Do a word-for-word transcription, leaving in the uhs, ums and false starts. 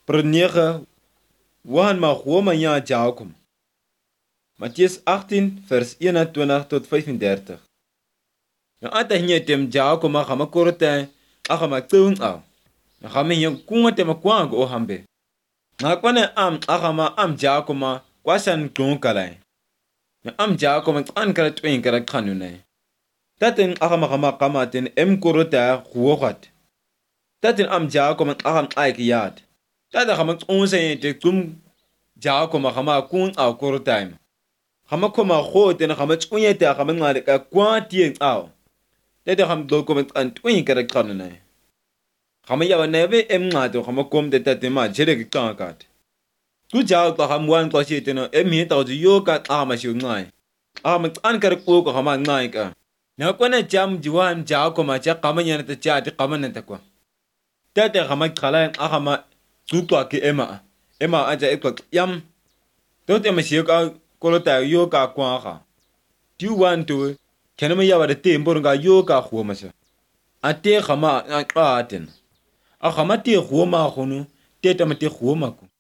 Prenege, Wohan mag Woma ja Jacob. Matthäus achttien, vers eenentwintig tot vyfendertig. Na ata hinya tem Jacob ma gama korte, agama tsoon au. Na gama hinya kunga tema kwango o hambe. Na kwane am agama am Jacob ma kwasan klonkalai. Na am Jacob ma an kala twin kala kanunai. Taten agama gama kama ten em korte huogat. Taten am Jacob ma agam aik yaad. Tata gama onse te kum Jacob ma gama kun au korte. Gama koma khote na gama tsunye te gama ngale ka kwatien au. Tata gama dokument an twin kala kanunai. Gama yawa neve em ngate gama kom de tate ma jere ki kankat. Tu Jacob gama wan kwasi te no em hi tau yo ka ama shi ngai. Ama an kala ko gama ngai ka. Na kwana jam juan Jacob ma cha gama yana te cha te gama na ta kwa. Tata gama kala agama tukwa ki ema. Ema aja ekwa yam. Tote ma shi ka kolota yo ka kwa ka. Tu wan tu kenama yawa de te mbonga yo ka khoma sa. Ate gama a aten. A gama te khoma khonu, te tamate khoma ku.